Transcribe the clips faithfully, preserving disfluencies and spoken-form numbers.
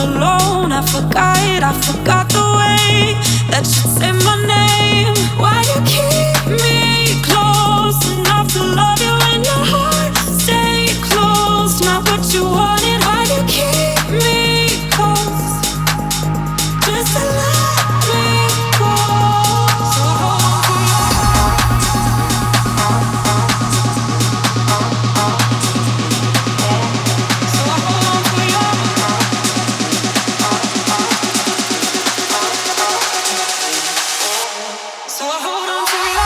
alone. I forgot, I forgot the way that you say my name. Why you keep me close enough to love you in your heart? Stay close, not what you wanted. Why you keep me close? Just to let me go. So hold on for your So hold on for your So hold on for your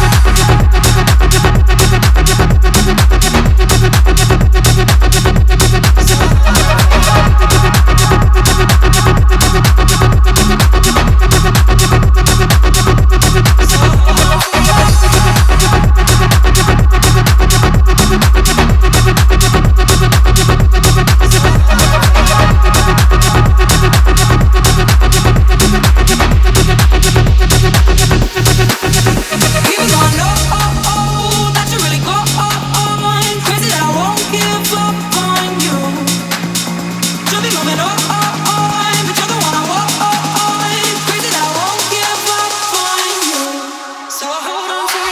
Even though I know that you really go on, crazy that I won't give up on you. You'll be moving on, but you're the one I want. Crazy that I won't give up on you. So hold on for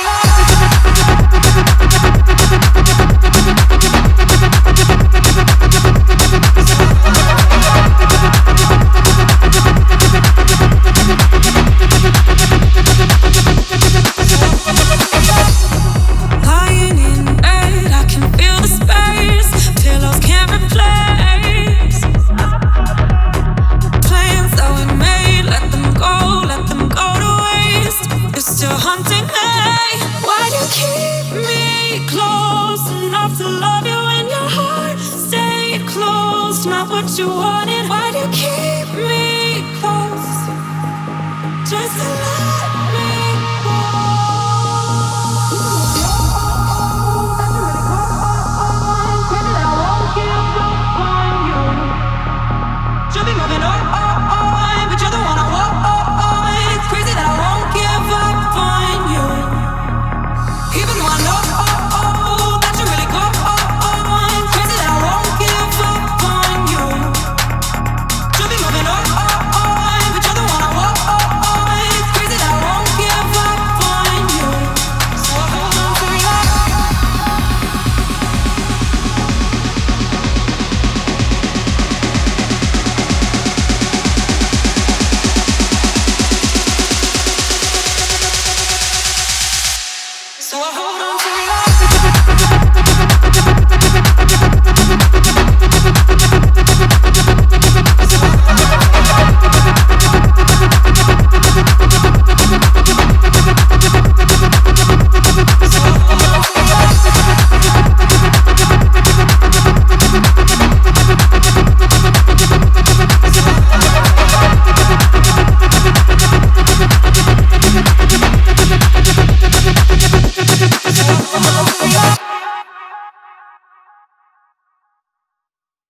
Lying in bed, I can feel the space. Pillows can't replace. Plans that we made, let them go, let them go to waste. You're still hunting me. Why do you keep me close enough to love you in your heart? Stay close, not what you wanted. Why do you keep me close? Just to love